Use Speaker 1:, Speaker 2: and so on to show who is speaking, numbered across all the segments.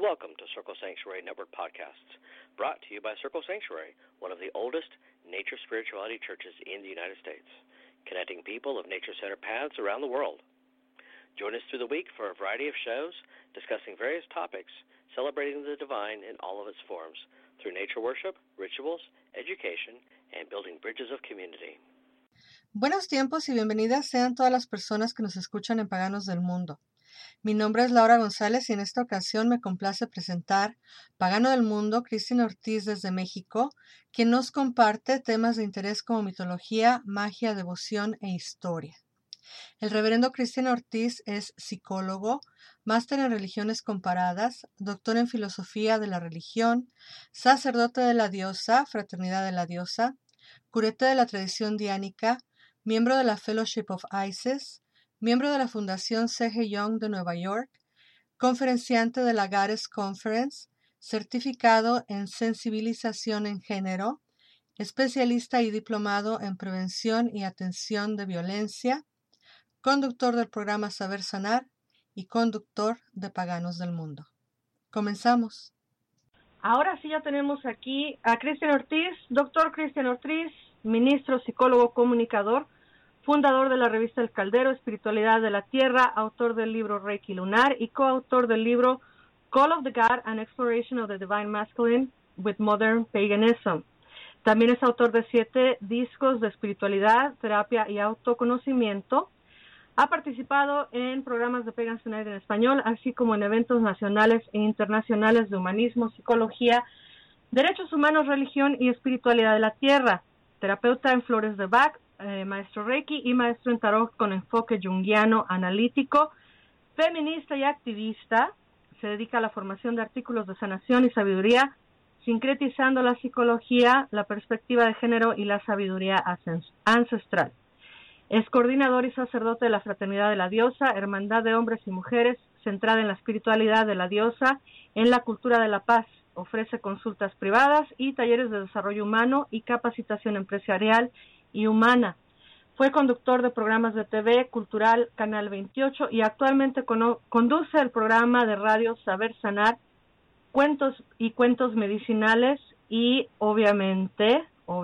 Speaker 1: Welcome to Circle Sanctuary Network Podcasts, brought to you by Circle Sanctuary, one of the oldest nature spirituality churches in the United States, connecting people of nature-centered paths around the world. Join us through the week for a variety of shows discussing various topics, celebrating the divine in all of its forms, through nature worship, rituals, education, and building bridges of community.
Speaker 2: Buenos tiempos y bienvenidas sean todas las personas que nos escuchan en Paganos del Mundo. Mi nombre es Laura González y en esta ocasión me complace presentar Pagano del Mundo, Cristian Ortiz desde México, quien nos comparte temas de interés como mitología, magia, devoción e historia. El reverendo Cristian Ortiz es psicólogo, máster en religiones comparadas, doctor en filosofía de la religión, sacerdote de la diosa, fraternidad de la diosa, curete de la tradición diánica, miembro de la Fellowship of Isis, miembro de la Fundación C.G. Jung de Nueva York, conferenciante de la Goddess Conference, certificado en sensibilización en género, especialista y diplomado en prevención y atención de violencia, conductor del programa Saber Sanar y conductor de Paganos del Mundo. Comenzamos.
Speaker 3: Ahora sí ya tenemos aquí a Cristian Ortiz, doctor Cristian Ortiz, ministro, psicólogo, comunicador, fundador de la revista El Caldero, Espiritualidad de la Tierra, autor del libro Reiki Lunar y coautor del libro Call of the God, An Exploration of the Divine Masculine with Modern Paganism. También es autor de 7 discos de espiritualidad, terapia y autoconocimiento. Ha participado en programas de Pagan Tonight en español, así como en eventos nacionales e internacionales de humanismo, psicología, derechos humanos, religión y espiritualidad de la tierra. Terapeuta en flores de Bach, maestro Reiki y maestro en tarot con enfoque junguiano analítico, feminista y activista. Se dedica a la formación de artículos de sanación y sabiduría, sincretizando la psicología, la perspectiva de género y la sabiduría ancestral. Es coordinador y sacerdote de la Fraternidad de la Diosa, hermandad de hombres y mujeres, centrada en la espiritualidad de la diosa, en la cultura de la paz. Ofrece consultas privadas y talleres de desarrollo humano y capacitación empresarial y humana. Fue conductor de programas de TV, Cultural, Canal 28 y actualmente conduce el programa de radio Saber Sanar, cuentos medicinales y obviamente,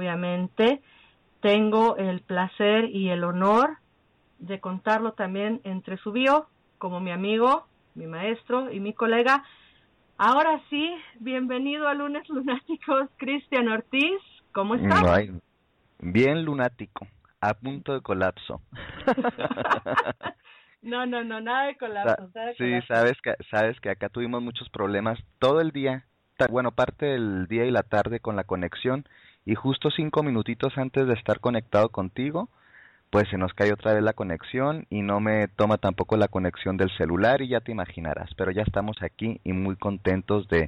Speaker 3: tengo el placer y el honor de contarlo también entre su bio, como mi amigo, mi maestro y mi colega. Ahora sí, bienvenido a Lunes Lunáticos, Cristian Ortiz. ¿Cómo estás?
Speaker 4: Ay, bien lunático, a punto de colapso.
Speaker 3: No, nada de colapso.
Speaker 4: Sí, sabes que acá tuvimos muchos problemas todo el día, parte del día y la tarde con la conexión, y justo 5 minutitos antes de estar conectado contigo, pues se nos cae otra vez la conexión y no me toma tampoco la conexión del celular y ya te imaginarás, pero ya estamos aquí y muy contentos de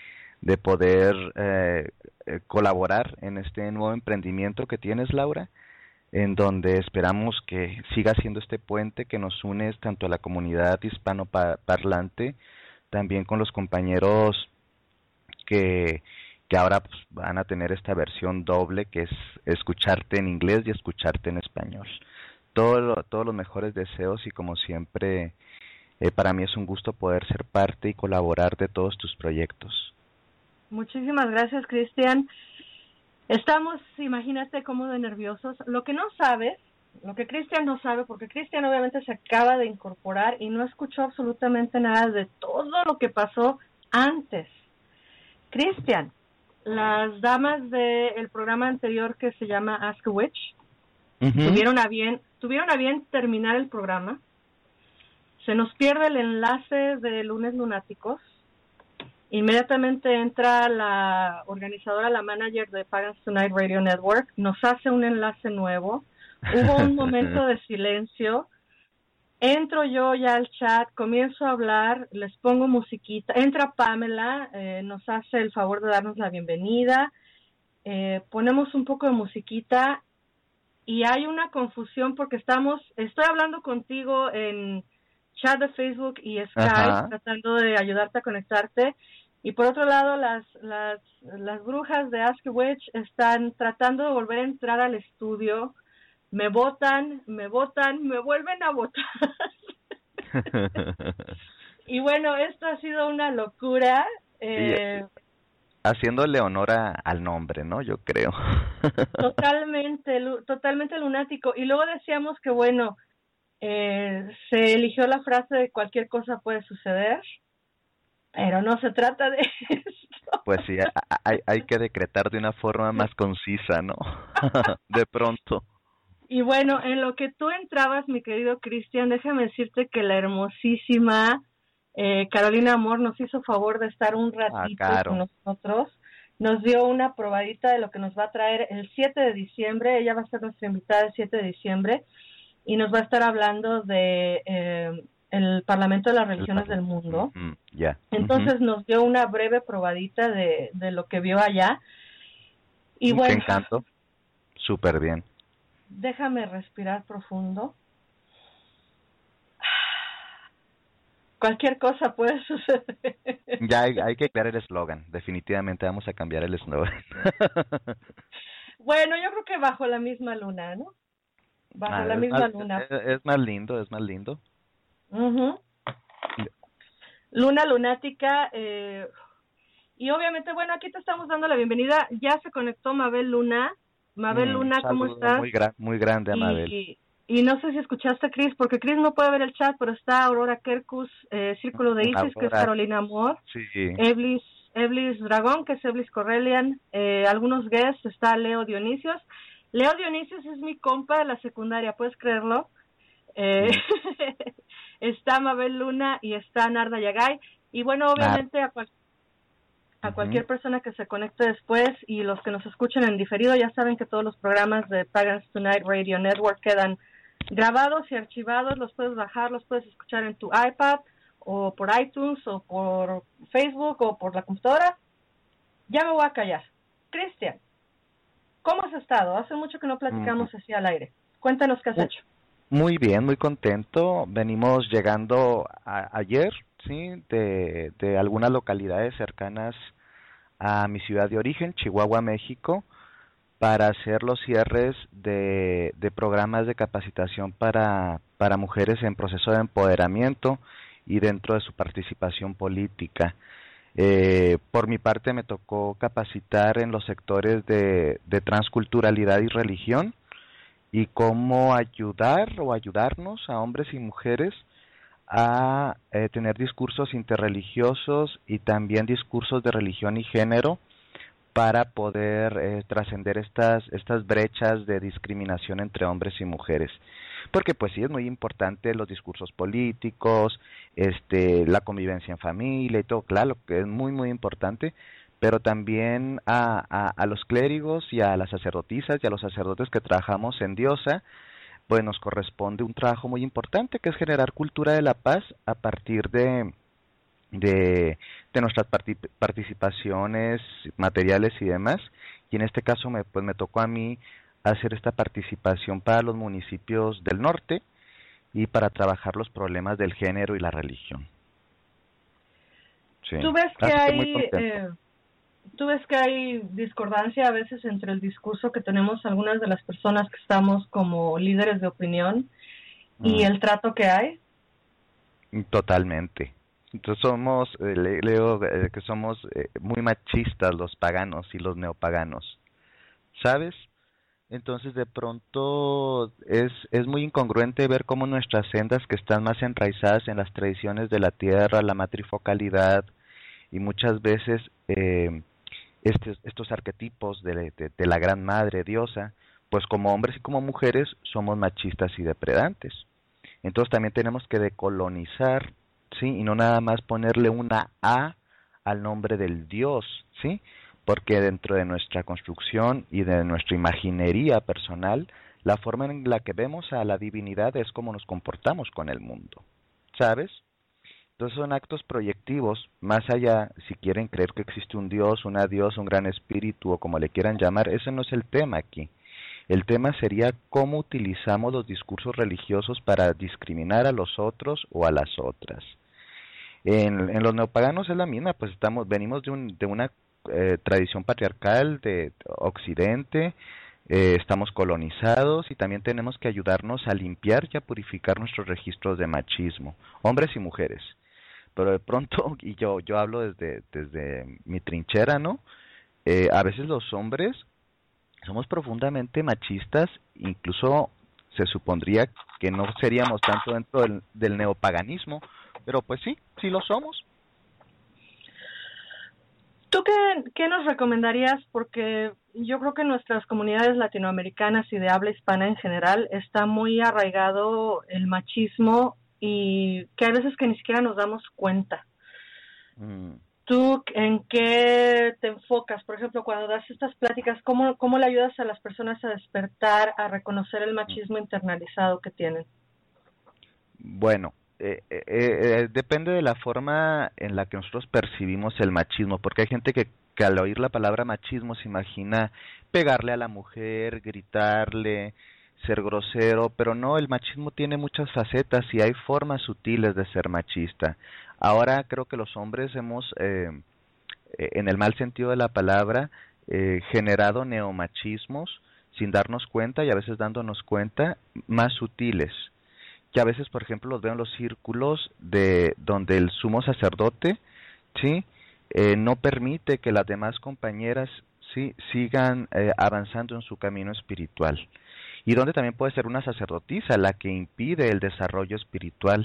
Speaker 4: poder colaborar en este nuevo emprendimiento que tienes, Laura, en donde esperamos que siga siendo este puente que nos une tanto a la comunidad hispanoparlante, también con los compañeros que ahora pues, van a tener esta versión doble, que es escucharte en inglés y escucharte en español. Todos los mejores deseos y como siempre, para mí es un gusto poder ser parte y colaborar de todos tus proyectos.
Speaker 3: Muchísimas gracias, Cristian. Estamos, imagínate, cómo de nerviosos. Lo que Cristian no sabe, porque Cristian obviamente se acaba de incorporar y no escuchó absolutamente nada de todo lo que pasó antes. Cristian, las damas del programa anterior que se llama Ask a Witch tuvieron a bien terminar el programa. Se nos pierde el enlace de Lunes Lunáticos. Inmediatamente entra la organizadora, la manager de Pagans Tonight Radio Network, nos hace un enlace nuevo. Hubo un momento de silencio. Entro yo ya al chat, comienzo a hablar, les pongo musiquita. Entra Pamela, nos hace el favor de darnos la bienvenida. Ponemos un poco de musiquita y hay una confusión porque estoy hablando contigo en chat de Facebook y Skype, tratando de ayudarte a conectarte. Y por otro lado, las brujas de Ask a Witch están tratando de volver a entrar al estudio. Me votan, me vuelven a votar. Y bueno, esto ha sido una locura.
Speaker 4: Haciéndole honor al nombre, ¿no? Yo creo.
Speaker 3: Totalmente lunático. Y luego decíamos que, bueno, se eligió la frase de cualquier cosa puede suceder, pero no se trata de esto.
Speaker 4: Pues sí, hay que decretar de una forma más concisa, ¿no? De pronto.
Speaker 3: Y bueno, en lo que tú entrabas, mi querido Cristian, déjame decirte que la hermosísima Carolina Amor nos hizo favor de estar un ratito con nosotros. Nos dio una probadita de lo que nos va a traer el 7 de diciembre. Ella va a ser nuestra invitada el 7 de diciembre y nos va a estar hablando de el Parlamento de las Religiones del Mundo. Entonces nos dio una breve probadita de lo que vio allá. Y bueno,
Speaker 4: qué encanto. Súper bien.
Speaker 3: Déjame respirar profundo. Cualquier cosa puede suceder.
Speaker 4: Ya hay que cambiar el eslogan. Definitivamente vamos a cambiar el eslogan.
Speaker 3: Bueno, yo creo que bajo la misma luna, ¿no? Bajo la misma luna.
Speaker 4: Es más lindo, es más lindo.
Speaker 3: Luna lunática. Y obviamente, bueno, aquí te estamos dando la bienvenida. Ya se conectó Mabel Luna. Mabel Luna, ¿cómo estás?
Speaker 4: Muy grande, Mabel.
Speaker 3: Y no sé si escuchaste a Cris, porque Cris no puede ver el chat, pero está Aurora Kerkus, Círculo de Isis, que es Carolina Amor.
Speaker 4: Sí.
Speaker 3: Eblis Dragón, que es Eblis Correlian. Algunos guests, está Leo Dionisios. Leo Dionisios es mi compa de la secundaria, ¿puedes creerlo? Está Mabel Luna y está Narda Yagay. Y bueno, obviamente a cualquier persona que se conecte después y los que nos escuchen en diferido, ya saben que todos los programas de Pagans Tonight Radio Network quedan grabados y archivados, los puedes bajar, los puedes escuchar en tu iPad o por iTunes o por Facebook o por la computadora. Ya me voy a callar. Cristian, ¿cómo has estado? Hace mucho que no platicamos así al aire. Cuéntanos qué has hecho.
Speaker 4: Muy bien, muy contento. Venimos llegando ayer, sí, de algunas localidades cercanas a mi ciudad de origen, Chihuahua, México, para hacer los cierres de programas de capacitación para mujeres en proceso de empoderamiento y dentro de su participación política. Por mi parte me tocó capacitar en los sectores de transculturalidad y religión y cómo ayudar o ayudarnos a hombres y mujeres a tener discursos interreligiosos y también discursos de religión y género para poder trascender estas brechas de discriminación entre hombres y mujeres. Porque pues sí es muy importante los discursos políticos, la convivencia en familia y todo, claro que es muy muy importante, pero también a los clérigos y a las sacerdotisas y a los sacerdotes que trabajamos en Diosa, pues nos corresponde un trabajo muy importante que es generar cultura de la paz a partir de nuestras participaciones materiales y demás, y en este caso me tocó a mí hacer esta participación para los municipios del norte y para trabajar los problemas del género y la religión. Sí.
Speaker 3: ¿Tú ves que hay discordancia a veces entre el discurso que tenemos algunas de las personas que estamos como líderes de opinión y el trato que hay?
Speaker 4: Totalmente. Entonces leo que somos muy machistas los paganos y los neopaganos, ¿sabes? Entonces de pronto es muy incongruente ver cómo nuestras sendas que están más enraizadas en las tradiciones de la tierra, la matrifocalidad y muchas veces estos arquetipos de la gran madre diosa, pues como hombres y como mujeres somos machistas y depredantes. Entonces también tenemos que decolonizar, ¿sí? Y no nada más ponerle una A al nombre del Dios, ¿sí? Porque dentro de nuestra construcción y de nuestra imaginería personal, la forma en la que vemos a la divinidad es como nos comportamos con el mundo, ¿sabes? Entonces son actos proyectivos, más allá, si quieren creer que existe un Dios, una diosa, un gran espíritu o como le quieran llamar, ese no es el tema aquí. El tema sería cómo utilizamos los discursos religiosos para discriminar a los otros o a las otras. En los neopaganos es la misma, pues venimos de una tradición patriarcal de Occidente, estamos colonizados y también tenemos que ayudarnos a limpiar y a purificar nuestros registros de machismo, hombres y mujeres. pero de pronto, y yo hablo desde mi trinchera, ¿no? A veces los hombres somos profundamente machistas, incluso se supondría que no seríamos tanto dentro del neopaganismo, pero pues sí, sí lo somos.
Speaker 3: ¿Tú qué nos recomendarías? Porque yo creo que en nuestras comunidades latinoamericanas y de habla hispana en general está muy arraigado el machismo y que hay veces que ni siquiera nos damos cuenta. ¿Tú en qué te enfocas? Por ejemplo, cuando das estas pláticas, ¿cómo le ayudas a las personas a despertar, a reconocer el machismo internalizado que tienen?
Speaker 4: Bueno, depende de la forma en la que nosotros percibimos el machismo, porque hay gente que al oír la palabra machismo se imagina pegarle a la mujer, gritarle, ser grosero, pero no, el machismo tiene muchas facetas y hay formas sutiles de ser machista. Ahora creo que los hombres hemos, en el mal sentido de la palabra, generado neomachismos sin darnos cuenta y a veces dándonos cuenta, más sutiles, que a veces, por ejemplo, los veo en los círculos de donde el sumo sacerdote, sí, no permite que las demás compañeras, sí, sigan avanzando en su camino espiritual, y donde también puede ser una sacerdotisa la que impide el desarrollo espiritual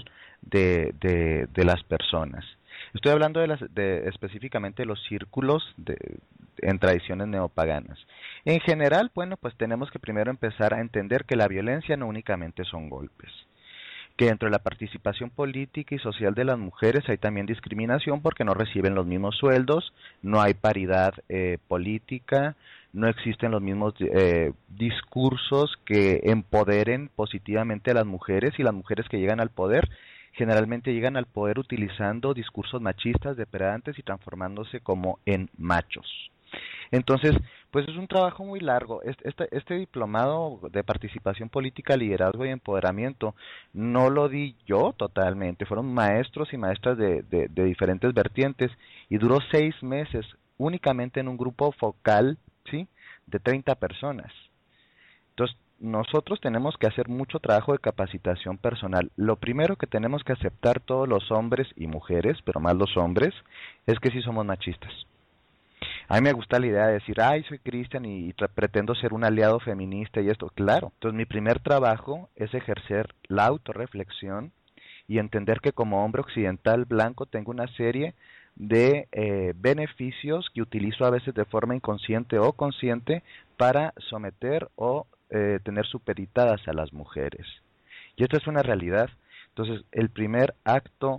Speaker 4: de las personas. Estoy hablando de específicamente los círculos en tradiciones neopaganas. En general, bueno, pues tenemos que primero empezar a entender que la violencia no únicamente son golpes, que dentro de la participación política y social de las mujeres hay también discriminación porque no reciben los mismos sueldos, no hay paridad política, no existen los mismos discursos que empoderen positivamente a las mujeres, y las mujeres que llegan al poder generalmente llegan al poder utilizando discursos machistas, depredantes y transformándose como en machos. Entonces, pues es un trabajo muy largo. Este diplomado de participación política, liderazgo y empoderamiento no lo di yo totalmente, fueron maestros y maestras de diferentes vertientes, y duró 6 meses únicamente en un grupo focal, ¿sí?, de 30 personas. Entonces, nosotros tenemos que hacer mucho trabajo de capacitación personal. Lo primero que tenemos que aceptar todos los hombres y mujeres, pero más los hombres, es que sí somos machistas. A mí me gusta la idea de decir, ay, soy cristian y pretendo ser un aliado feminista y esto. Claro, entonces mi primer trabajo es ejercer la autorreflexión y entender que como hombre occidental blanco tengo una serie de beneficios que utilizo a veces de forma inconsciente o consciente para someter o tener supeditadas a las mujeres. Y esto es una realidad. Entonces, el primer acto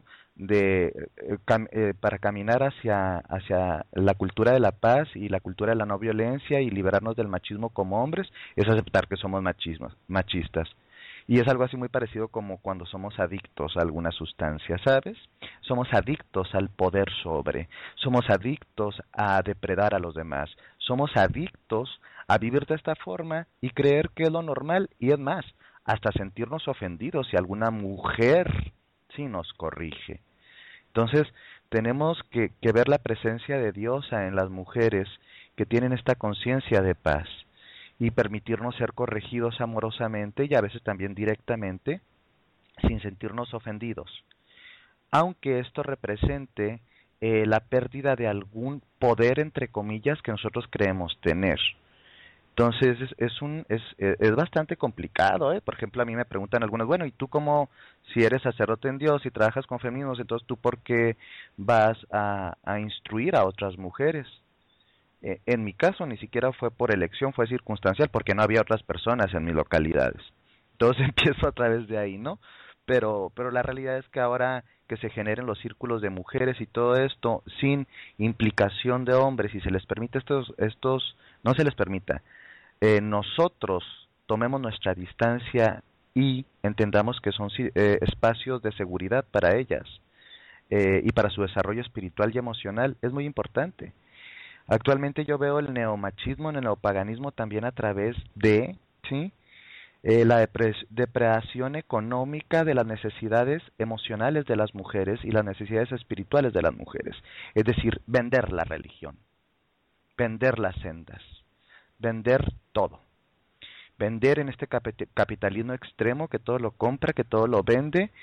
Speaker 4: para caminar hacia la cultura de la paz y la cultura de la no violencia y liberarnos del machismo como hombres es aceptar que somos machistas. Y es algo así muy parecido como cuando somos adictos a alguna sustancia, ¿sabes? Somos adictos al poder somos adictos a depredar a los demás, somos adictos a vivir de esta forma y creer que es lo normal, y es más, hasta sentirnos ofendidos si alguna mujer sí nos corrige. Entonces, tenemos que ver la presencia de Dios en las mujeres que tienen esta conciencia de paz y permitirnos ser corregidos amorosamente y a veces también directamente, sin sentirnos ofendidos. Aunque esto represente la pérdida de algún poder, entre comillas, que nosotros creemos tener. Entonces es bastante complicado, ¿eh? Por ejemplo, a mí me preguntan algunos, bueno, ¿y tú cómo, si eres sacerdote en Dios y trabajas con feminismos, entonces tú por qué vas a instruir a otras mujeres? En mi caso ni siquiera fue por elección, fue circunstancial, porque no había otras personas en mis localidades. Entonces empiezo a través de ahí, ¿no? Pero la realidad es que ahora que se generen los círculos de mujeres y todo esto sin implicación de hombres, y se les permite no se les permita, nosotros tomemos nuestra distancia y entendamos que son espacios de seguridad para ellas y para su desarrollo espiritual y emocional, es muy importante. Actualmente yo veo el neomachismo en el neopaganismo también a través de, ¿sí?, la depredación económica de las necesidades emocionales de las mujeres y las necesidades espirituales de las mujeres. Es decir, vender la religión, vender las sendas, vender todo. Vender en este capitalismo extremo que todo lo compra, que todo lo vende,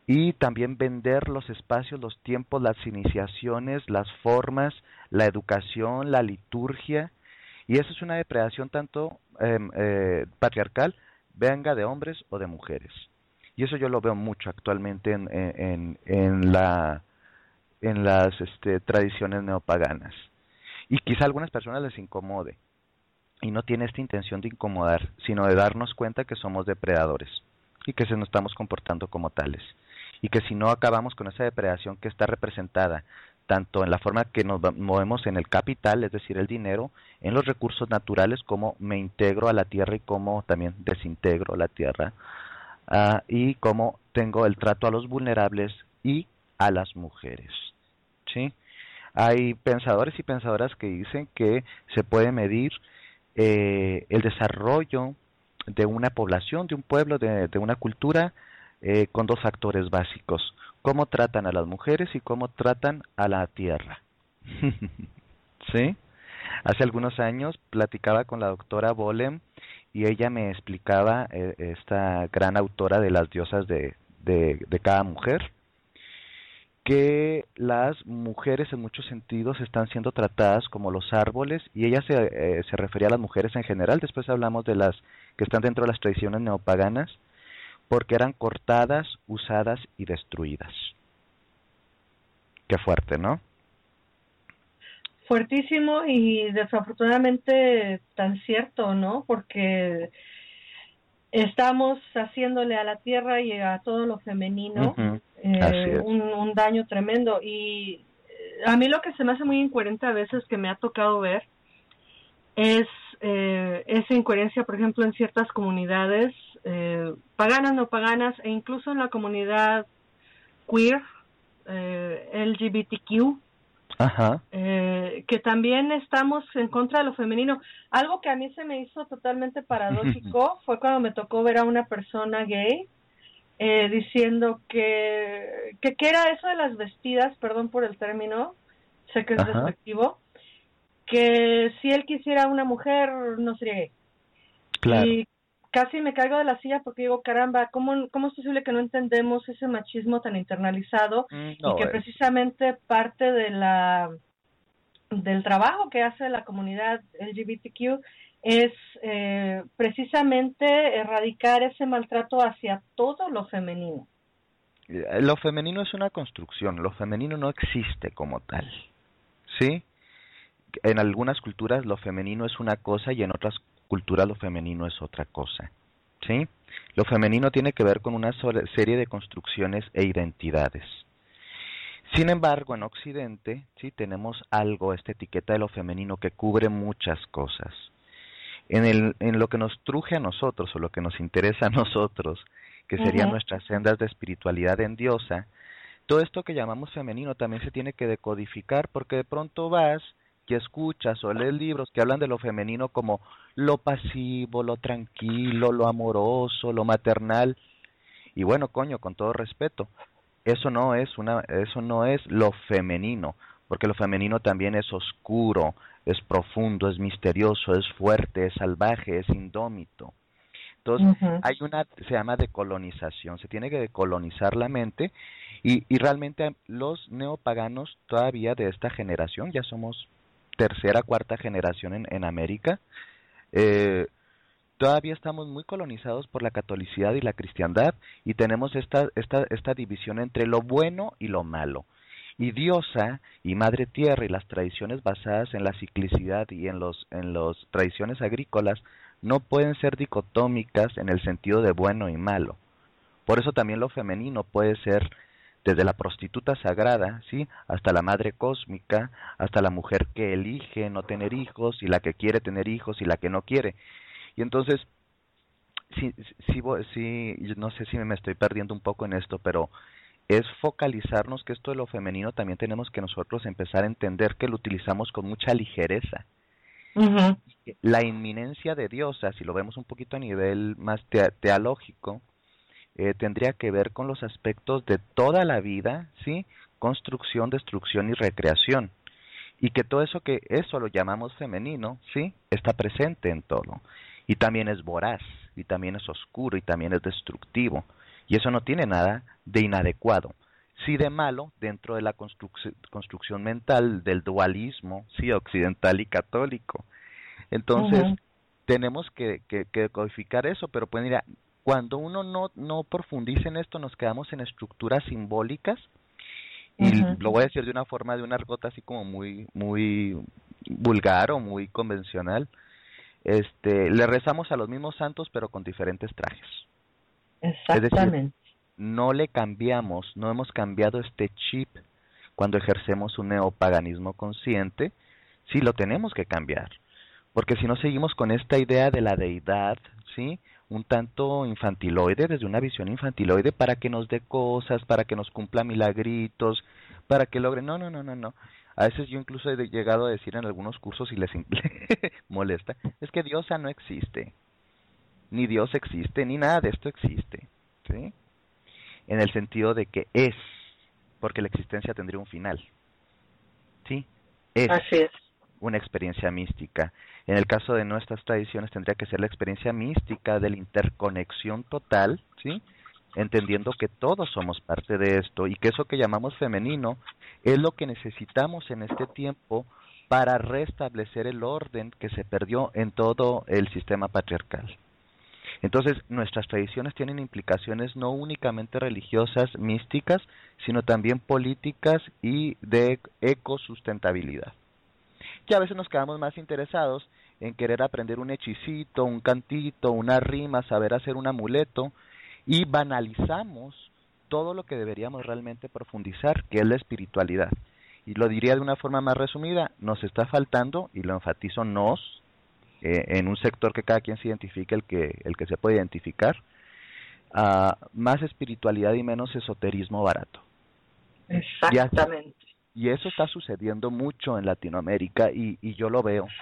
Speaker 4: y también vender los espacios, los tiempos, las iniciaciones, las formas, la educación, la liturgia, y eso es una depredación tanto patriarcal, venga de hombres o de mujeres. Y eso yo lo veo mucho actualmente en las tradiciones neopaganas. Y quizá a algunas personas les incomode, y no tiene esta intención de incomodar, sino de darnos cuenta que somos depredadores y que se nos estamos comportando como tales. Y que si no acabamos con esa depredación que está representada tanto en la forma que nos movemos en el capital, es decir, el dinero, en los recursos naturales, como me integro a la tierra y como también desintegro la tierra, y como tengo el trato a los vulnerables y a las mujeres, ¿sí? Hay pensadores y pensadoras que dicen que se puede medir el desarrollo de una población, de un pueblo, de una cultura, con dos factores básicos: cómo tratan a las mujeres y cómo tratan a la tierra. ¿Sí? Hace algunos años platicaba con la doctora Bolem y ella me explicaba, esta gran autora de las diosas de cada mujer, que las mujeres en muchos sentidos están siendo tratadas como los árboles, y ella se refería a las mujeres en general. Después hablamos de las que están dentro de las tradiciones neopaganas, porque eran cortadas, usadas y destruidas. Qué fuerte, ¿no?
Speaker 3: Fuertísimo y desafortunadamente tan cierto, ¿no? Porque estamos haciéndole a la tierra y a todo lo femenino un daño tremendo. Y a mí lo que se me hace muy incoherente a veces, que me ha tocado ver, es esa incoherencia, por ejemplo, en ciertas comunidades paganas, no paganas, e incluso en la comunidad queer, LGBTQ, que también estamos en contra de lo femenino. Algo que a mí se me hizo totalmente paradójico fue cuando me tocó ver a una persona gay diciendo que era eso de las vestidas, perdón por el término, sé que es despectivo, que si él quisiera una mujer no sería gay.
Speaker 4: Claro.
Speaker 3: Y casi me caigo de la silla porque digo, caramba, ¿cómo es posible que no entendemos ese machismo tan internalizado? Y que precisamente parte de del trabajo que hace la comunidad LGBTQ es precisamente erradicar ese maltrato hacia todo lo femenino.
Speaker 4: Lo femenino es una construcción, lo femenino no existe como tal, ¿sí? En algunas culturas lo femenino es una cosa y en otras culturas lo femenino es otra cosa, ¿sí? Lo femenino tiene que ver con una serie de construcciones e identidades. Sin embargo, en Occidente, sí, tenemos algo, esta etiqueta de lo femenino que cubre muchas cosas. En lo que nos truje a nosotros, o lo que nos interesa a nosotros, que serían nuestras sendas de espiritualidad en diosa, todo esto que llamamos femenino también se tiene que decodificar, porque de pronto vas y escuchas o lees libros que hablan de lo femenino como lo pasivo, lo tranquilo, lo amoroso, lo maternal. Y bueno, coño, con todo respeto, eso no es lo femenino, porque lo femenino también es oscuro, es profundo, es misterioso, es fuerte, es salvaje, es indómito. Entonces, se llama decolonización, se tiene que decolonizar la mente, y realmente los neopaganos todavía de esta generación, ya somos tercera, cuarta generación en América, todavía estamos muy colonizados por la catolicidad y la cristiandad, y tenemos esta división entre lo bueno y lo malo. Y Diosa y Madre Tierra y las tradiciones basadas en la ciclicidad y en las tradiciones agrícolas no pueden ser dicotómicas en el sentido de bueno y malo. Por eso también lo femenino puede ser desde la prostituta sagrada, ¿sí?, hasta la madre cósmica, hasta la mujer que elige no tener hijos, y la que quiere tener hijos y la que no quiere. Y entonces, sí, no sé si me estoy perdiendo un poco en esto, pero es focalizarnos que esto de lo femenino también tenemos que nosotros empezar a entender que lo utilizamos con mucha ligereza. La inminencia de Diosa, si lo vemos un poquito a nivel más teológico, tendría que ver con los aspectos de toda la vida, ¿sí?, construcción, destrucción y recreación. Y que todo eso lo llamamos femenino, ¿sí?, está presente en todo. Y también es voraz, y también es oscuro, y también es destructivo. Y eso no tiene nada de inadecuado. Sí de malo dentro de la construcción mental del dualismo, sí, occidental y católico. Entonces, tenemos que codificar eso, pero pues mira, cuando uno no profundiza en esto, nos quedamos en estructuras simbólicas, y lo voy a decir de una forma, de un argot así como muy vulgar o muy convencional. Le rezamos a los mismos santos, pero con diferentes trajes.
Speaker 3: Exactamente.
Speaker 4: Es decir, no hemos cambiado este chip cuando ejercemos un neopaganismo consciente. Sí, lo tenemos que cambiar, porque si no seguimos con esta idea de la deidad, ¿sí?, un tanto infantiloide, desde una visión infantiloide, para que nos dé cosas, para que nos cumpla milagritos, para que logre... No. A veces yo incluso he llegado a decir en algunos cursos, y les molesta, es que Dios no existe, ni Dios existe, ni nada de esto existe, ¿sí? En el sentido de que es, porque la existencia tendría un final, ¿sí?
Speaker 3: Así es.
Speaker 4: Una experiencia mística. En el caso de nuestras tradiciones tendría que ser la experiencia mística de la interconexión total, ¿sí?, entendiendo que todos somos parte de esto, y que eso que llamamos femenino es lo que necesitamos en este tiempo para restablecer el orden que se perdió en todo el sistema patriarcal. Entonces, nuestras tradiciones tienen implicaciones no únicamente religiosas, místicas, sino también políticas y de ecosustentabilidad. Y a veces nos quedamos más interesados en querer aprender un hechicito, un cantito, una rima, saber hacer un amuleto, y banalizamos todo lo que deberíamos realmente profundizar, que es la espiritualidad. Y lo diría de una forma más resumida, nos está faltando, y lo enfatizo en un sector que cada quien se identifique, el que se puede identificar, más espiritualidad y menos esoterismo barato.
Speaker 3: Exactamente.
Speaker 4: Y eso está sucediendo mucho en Latinoamérica, y yo lo veo.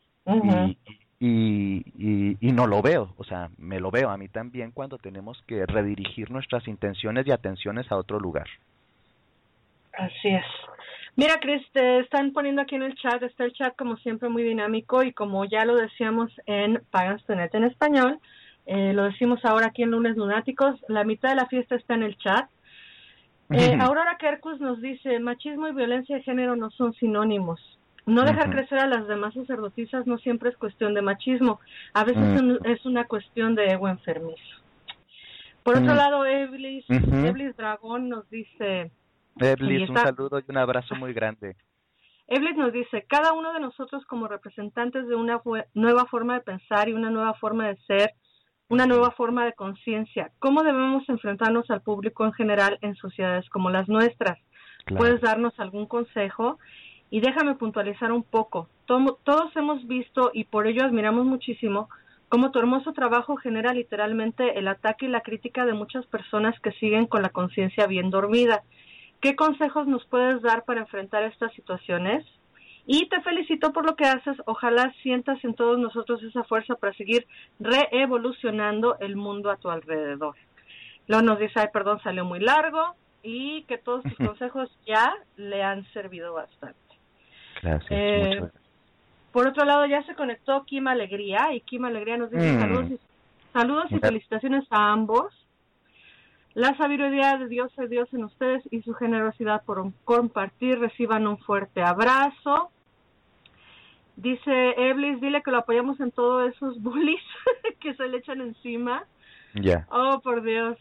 Speaker 4: Y no lo veo, o sea, me lo veo a mí también, cuando tenemos que redirigir nuestras intenciones y atenciones a otro lugar.
Speaker 3: Así es. Mira, Cris, te están poniendo aquí en el chat, está el chat como siempre muy dinámico, y como ya lo decíamos en Pagans.net en español, lo decimos ahora aquí en Lunes Lunáticos, la mitad de la fiesta está en el chat. Aurora Kerkus nos dice, machismo y violencia de género no son sinónimos. No dejar crecer a las demás sacerdotisas no siempre es cuestión de machismo, a veces es una cuestión de ego enfermizo. Por otro lado, Eblis Dragón nos dice...
Speaker 4: Eblis, un saludo y un abrazo muy grande.
Speaker 3: Eblis nos dice, cada uno de nosotros como representantes de una nueva forma de pensar y una nueva forma de ser, una nueva forma de conciencia, ¿cómo debemos enfrentarnos al público en general en sociedades como las nuestras? Claro. ¿Puedes darnos algún consejo? Y déjame puntualizar un poco. Todos hemos visto, y por ello admiramos muchísimo, cómo tu hermoso trabajo genera literalmente el ataque y la crítica de muchas personas que siguen con la conciencia bien dormida. ¿Qué consejos nos puedes dar para enfrentar estas situaciones? Y te felicito por lo que haces. Ojalá sientas en todos nosotros esa fuerza para seguir reevolucionando el mundo a tu alrededor. Luego nos dice, perdón, salió muy largo, y que todos tus consejos ya le han servido bastante.
Speaker 4: Gracias, mucho.
Speaker 3: Por otro lado, ya se conectó Kim Alegría, y Kim Alegría nos dice saludos y felicitaciones a ambos. La sabiduría de Dios es Dios en ustedes, y su generosidad por compartir. Reciban un fuerte abrazo. Dice Eblis, dile que lo apoyamos en todos esos bullies que se le echan encima.
Speaker 4: Ya.
Speaker 3: Oh, por Dios.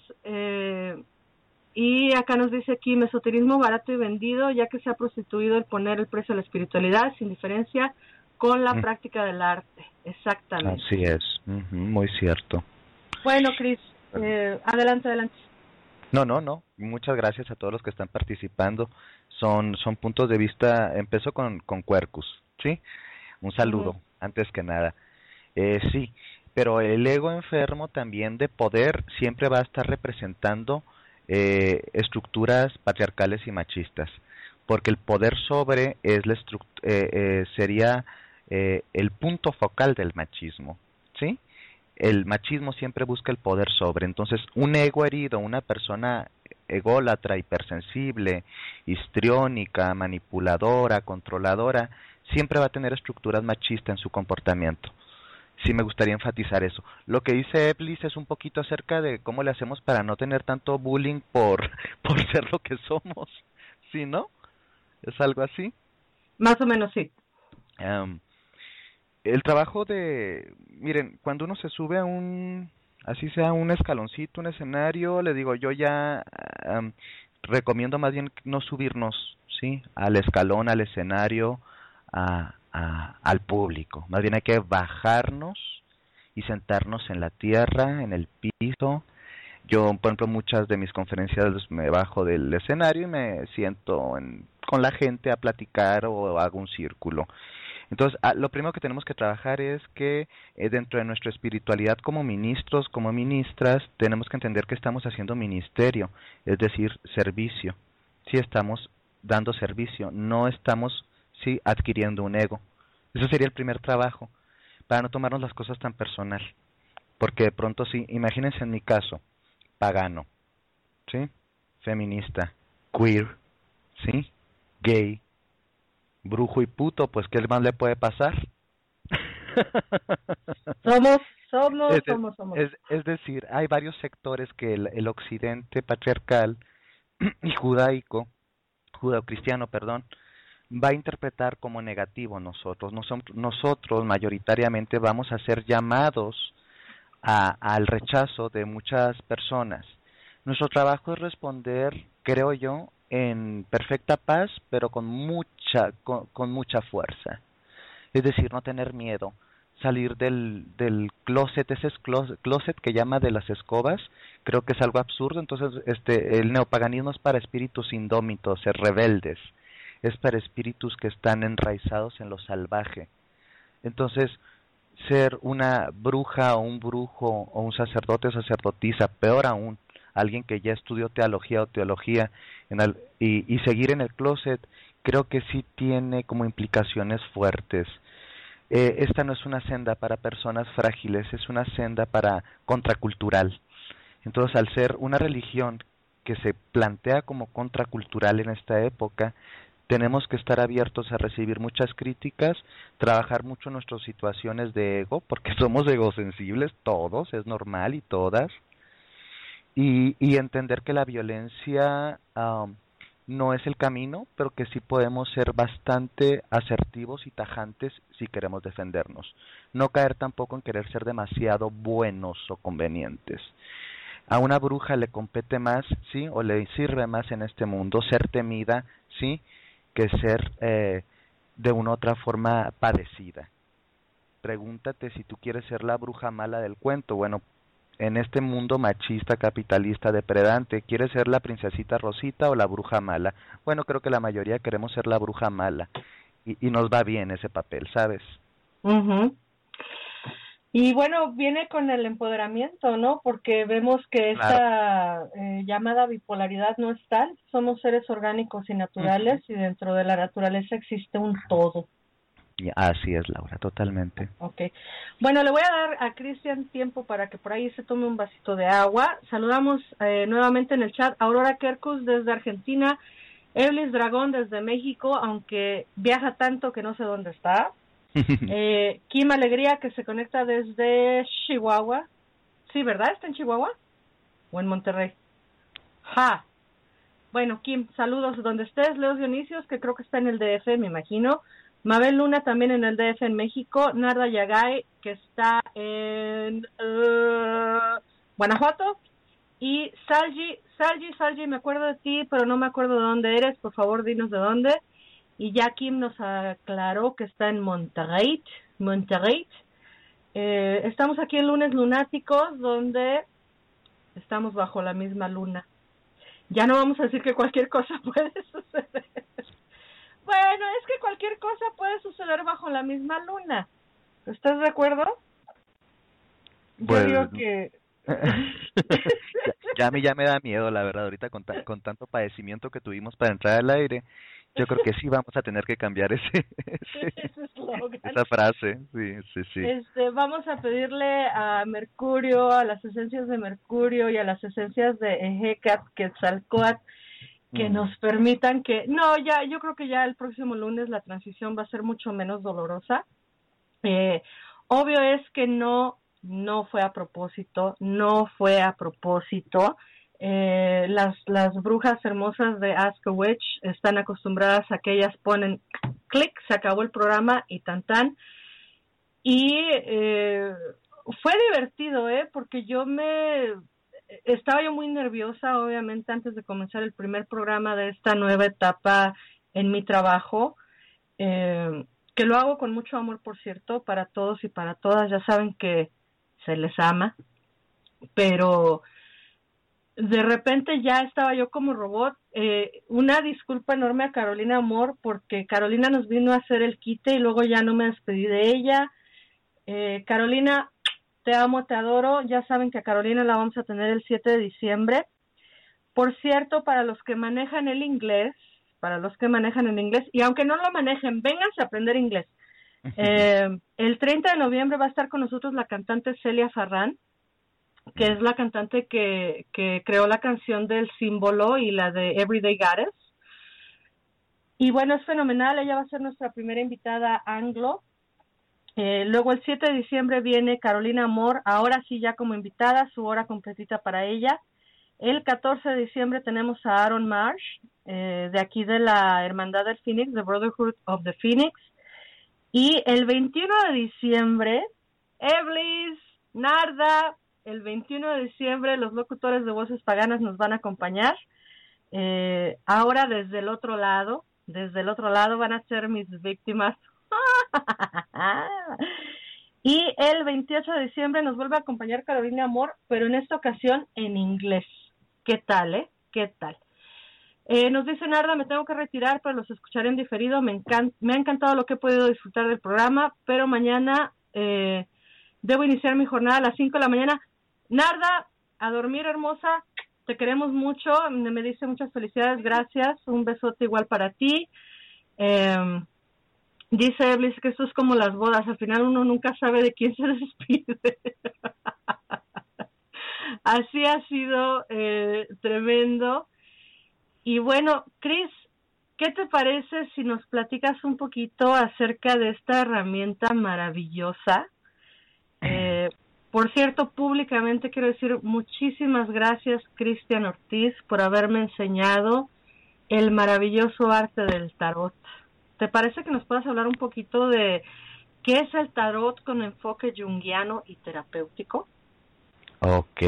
Speaker 3: Y acá nos dice aquí, esoterismo barato y vendido, ya que se ha prostituido el poner el precio a la espiritualidad sin diferencia con la práctica del arte. Exactamente.
Speaker 4: Así es, muy cierto.
Speaker 3: Bueno, Cris, adelante.
Speaker 4: No. Muchas gracias a todos los que están participando. Son puntos de vista. Empezó con Quercus, ¿sí? Un saludo, antes que nada. Sí, pero el ego enfermo también de poder siempre va a estar representando estructuras patriarcales y machistas, porque el poder sobre es sería el punto focal del machismo, ¿sí? El machismo siempre busca el poder sobre. Entonces, un ego herido, una persona ególatra, hipersensible, histriónica, manipuladora, controladora, siempre va a tener estructuras machistas en su comportamiento. sí me gustaría enfatizar eso. Lo que dice Eblis es un poquito acerca de cómo le hacemos para no tener tanto bullying por, por ser lo que somos, ¿sí, no? ¿Es algo así?
Speaker 3: Más o menos sí.
Speaker 4: El trabajo miren, cuando uno se sube así sea un escaloncito, un escenario, le digo, yo ya recomiendo más bien no subirnos, ¿sí? Al escalón, al escenario, al público. Más bien hay que bajarnos y sentarnos en la tierra, en el piso. Yo, por ejemplo, muchas de mis conferencias me bajo del escenario y me siento con la gente a platicar o hago un círculo. Entonces, lo primero que tenemos que trabajar es que dentro de nuestra espiritualidad como ministros, como ministras, tenemos que entender que estamos haciendo ministerio, es decir, servicio. Sí estamos dando servicio, no estamos adquiriendo un ego. Eso sería el primer trabajo, para no tomarnos las cosas tan personal. Porque de pronto imagínense en mi caso, pagano, ¿sí? Feminista, queer, ¿sí? Gay, brujo y puto, pues ¿qué más le puede pasar?
Speaker 3: Somos.
Speaker 4: Es decir, hay varios sectores que el occidente patriarcal y judeocristiano, perdón, va a interpretar como negativo nosotros. Nosotros mayoritariamente vamos a ser llamados al rechazo de muchas personas. Nuestro trabajo es responder, creo yo, en perfecta paz, pero con mucha fuerza. Es decir, no tener miedo, salir del closet, ese closet que llama de las escobas, creo que es algo absurdo. Entonces, el neopaganismo es para espíritus indómitos, rebeldes, es para espíritus que están enraizados en lo salvaje. Entonces, ser una bruja o un brujo o un sacerdote o sacerdotisa, peor aún, alguien que ya estudió teología y seguir en el closet, creo que sí tiene como implicaciones fuertes. Esta no es una senda para personas frágiles, es una senda contracultural. Entonces, al ser una religión que se plantea como contracultural en esta época, tenemos que estar abiertos a recibir muchas críticas, trabajar mucho nuestras situaciones de ego, porque somos egosensibles todos, es normal, y todas, y entender que la violencia no es el camino, pero que sí podemos ser bastante asertivos y tajantes si queremos defendernos. No caer tampoco en querer ser demasiado buenos o convenientes. A una bruja le compete más, ¿sí? O le sirve más en este mundo ser temida, ¿sí? Que ser de una otra forma padecida. Pregúntate si tú quieres ser la bruja mala del cuento. Bueno, en este mundo machista, capitalista, depredante, ¿quieres ser la princesita Rosita o la bruja mala? Bueno, creo que la mayoría queremos ser la bruja mala y nos va bien ese papel, ¿sabes?
Speaker 3: Uh-huh. Y bueno, viene con el empoderamiento, ¿no? Porque vemos que esta llamada bipolaridad no es tal. Somos seres orgánicos y naturales, y dentro de la naturaleza existe un todo.
Speaker 4: Así es, Laura, totalmente.
Speaker 3: Okay. Bueno, le voy a dar a Cristian tiempo para que por ahí se tome un vasito de agua. Saludamos nuevamente en el chat a Aurora Kerkus desde Argentina, Eblis Dragón desde México, aunque viaja tanto que no sé dónde está. Kim Alegría, que se conecta desde Chihuahua. Sí, ¿verdad? ¿Está en Chihuahua? ¿O en Monterrey? ¡Ja! Bueno, Kim, saludos donde estés. Leo Dionisios, que creo que está en el DF, me imagino. Mabel Luna también en el DF en México. Narda Yagay, que está en Guanajuato. Y Salji, me acuerdo de ti, pero no me acuerdo de dónde eres. Por favor, dinos de dónde. Y ya Kim nos aclaró que está en Monterrey. Estamos aquí en Lunes Lunáticos, donde estamos bajo la misma luna. Ya no vamos a decir que cualquier cosa puede suceder. Bueno, es que cualquier cosa puede suceder bajo la misma luna. ¿Estás de acuerdo?
Speaker 4: Pues,
Speaker 3: yo digo que...
Speaker 4: ya a mí ya me da miedo, la verdad, ahorita con tanto padecimiento que tuvimos para entrar al aire. Yo creo que sí vamos a tener que cambiar esa frase. Sí.
Speaker 3: Vamos a pedirle a Mercurio, a las esencias de Mercurio y a las esencias de Ejecat, Quetzalcóatl, que nos permitan que... No, ya, yo creo que ya el próximo lunes la transición va a ser mucho menos dolorosa. obvio es que no fue a propósito, las brujas hermosas de Ask a Witch están acostumbradas a que ellas ponen clic, se acabó el programa y tan tan. Y fue divertido, porque estaba yo muy nerviosa, obviamente, antes de comenzar el primer programa de esta nueva etapa en mi trabajo, que lo hago con mucho amor, por cierto, para todos y para todas. Ya saben que se les ama, pero de repente ya estaba yo como robot. Una disculpa enorme a Carolina Amor, porque Carolina nos vino a hacer el quite y luego ya no me despedí de ella. Carolina, te amo, te adoro. Ya saben que a Carolina la vamos a tener el 7 de diciembre. Por cierto, para los que manejan el inglés, y aunque no lo manejen, vénganse a aprender inglés. El 30 de noviembre va a estar con nosotros la cantante Celia Farrán, que es la cantante que creó la canción del Símbolo y la de Everyday Goddess. Y bueno, es fenomenal. Ella va a ser nuestra primera invitada anglo. Luego el 7 de diciembre viene Carolina Amor, ahora sí ya como invitada, su hora completita para ella. El 14 de diciembre tenemos a Aaron Marsh, de aquí de la Hermandad del Phoenix, The Brotherhood of the Phoenix. Y el 21 de diciembre, Eblis, Narda, el 21 de diciembre los locutores de Voces Paganas nos van a acompañar. Ahora desde el otro lado van a ser mis víctimas. Y el 28 de diciembre nos vuelve a acompañar Carolina Amor, pero en esta ocasión en inglés. ¿Qué tal, ¿Qué tal? Nos dice Narda, me tengo que retirar, pero los escucharé en diferido. Me ha encantado lo que he podido disfrutar del programa, pero mañana debo iniciar mi jornada a las 5 de la mañana. Narda, a dormir, hermosa. Te queremos mucho. Me dice muchas felicidades, gracias. Un besote igual para ti. Dice Eblis que esto es como las bodas, al final uno nunca sabe de quién se despide. Así ha sido, tremendo. Y bueno, Cris, ¿qué te parece si nos platicas un poquito acerca de esta herramienta maravillosa? Por cierto, públicamente quiero decir muchísimas gracias, Cristian Ortiz, por haberme enseñado el maravilloso arte del tarot. ¿Te parece que nos puedas hablar un poquito de qué es el tarot con enfoque junguiano y terapéutico?
Speaker 4: Ok,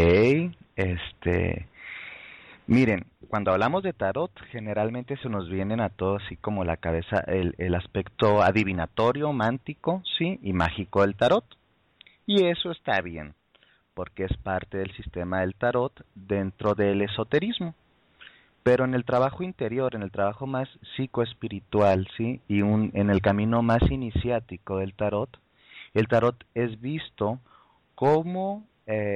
Speaker 4: miren, cuando hablamos de tarot, generalmente se nos vienen a todos así como la cabeza el aspecto adivinatorio, mántico, sí, y mágico del tarot. Y eso está bien, porque es parte del sistema del tarot dentro del esoterismo. Pero en el trabajo interior, en el trabajo más psicoespiritual, ¿sí? Y en el camino más iniciático del tarot, el tarot es visto como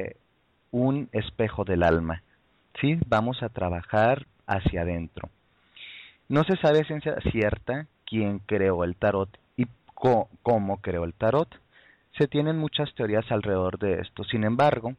Speaker 4: un espejo del alma, ¿sí? Vamos a trabajar hacia adentro. No se sabe a ciencia cierta quién creó el tarot y cómo creó el tarot. Se tienen muchas teorías alrededor de esto. Sin embargo,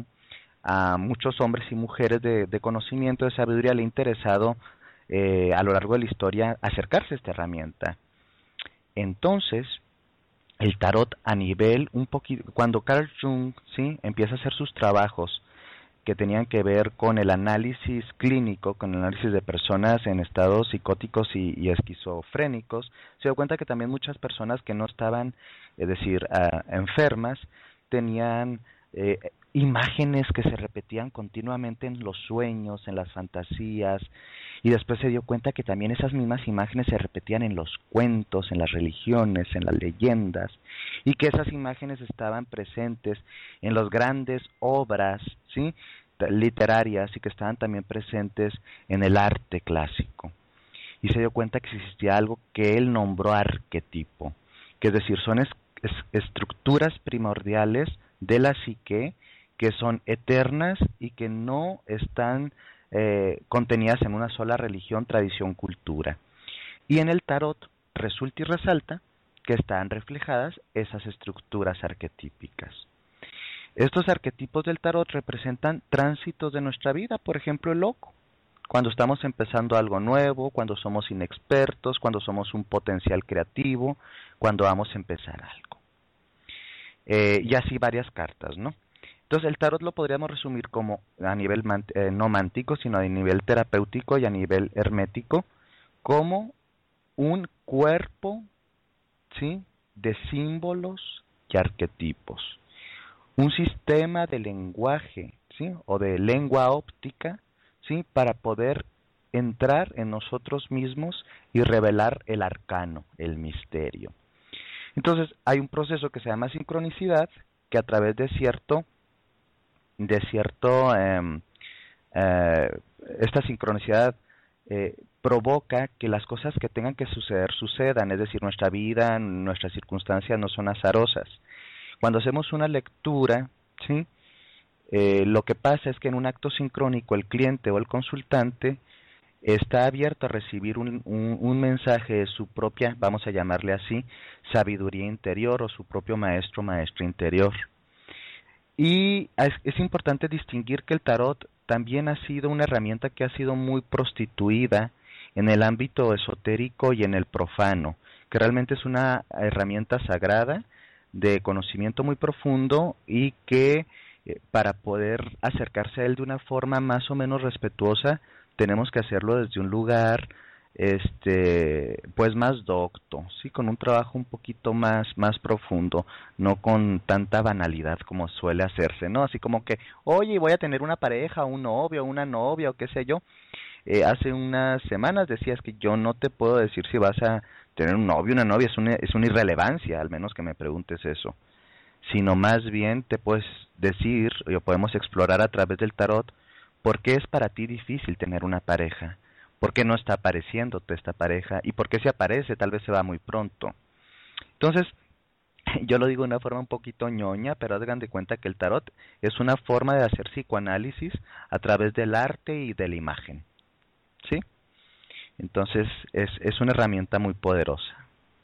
Speaker 4: a muchos hombres y mujeres de conocimiento, de sabiduría, le ha interesado a lo largo de la historia acercarse a esta herramienta. Entonces, el tarot a nivel un poquito, cuando Carl Jung, ¿sí?, empieza a hacer sus trabajos que tenían que ver con el análisis clínico, con el análisis de personas en estados psicóticos y esquizofrénicos, se dio cuenta que también muchas personas que no estaban, es decir, enfermas, tenían imágenes que se repetían continuamente en los sueños, en las fantasías, y después se dio cuenta que también esas mismas imágenes se repetían en los cuentos, en las religiones, en las leyendas, y que esas imágenes estaban presentes en las grandes obras, ¿sí?, literarias, y que estaban también presentes en el arte clásico. Y se dio cuenta que existía algo que él nombró arquetipo, que es decir, son estructuras primordiales de la psique que son eternas y que no están contenidas en una sola religión, tradición, cultura. Y en el tarot resulta y resalta que están reflejadas esas estructuras arquetípicas. Estos arquetipos del tarot representan tránsitos de nuestra vida, por ejemplo el loco, cuando estamos empezando algo nuevo, cuando somos inexpertos, cuando somos un potencial creativo, cuando vamos a empezar algo. y así varias cartas, ¿no? Entonces el tarot lo podríamos resumir como a nivel no mántico, sino a nivel terapéutico y a nivel hermético, como un cuerpo, ¿sí?, de símbolos y arquetipos, un sistema de lenguaje, ¿sí?, o de lengua óptica, ¿sí?, para poder entrar en nosotros mismos y revelar el arcano, el misterio. Entonces hay un proceso que se llama sincronicidad, que a través de esta sincronicidad provoca que las cosas que tengan que suceder sucedan, es decir, nuestra vida, nuestras circunstancias no son azarosas. Cuando hacemos una lectura, ¿sí?, lo que pasa es que en un acto sincrónico el cliente o el consultante está abierto a recibir un mensaje de su propia, vamos a llamarle así, sabiduría interior o su propio maestro interior. Y es importante distinguir que el tarot también ha sido una herramienta que ha sido muy prostituida en el ámbito esotérico y en el profano, que realmente es una herramienta sagrada de conocimiento muy profundo y que para poder acercarse a él de una forma más o menos respetuosa tenemos que hacerlo desde un lugar pues más docto, sí, con un trabajo un poquito más profundo, no con tanta banalidad como suele hacerse, ¿no? Así como que, oye, voy a tener una pareja, un novio, una novia o qué sé yo. Hace unas semanas decías que yo no te puedo decir si vas a tener un novio, una novia, es una irrelevancia, al menos que me preguntes eso. Sino más bien te puedes decir, o podemos explorar a través del tarot, por qué es para ti difícil tener una pareja. ¿Por qué no está apareciéndote esta pareja? ¿Y por qué si aparece tal vez se va muy pronto? Entonces, yo lo digo de una forma un poquito ñoña, pero hagan de cuenta que el tarot es una forma de hacer psicoanálisis a través del arte y de la imagen, ¿sí? Entonces, es una herramienta muy poderosa.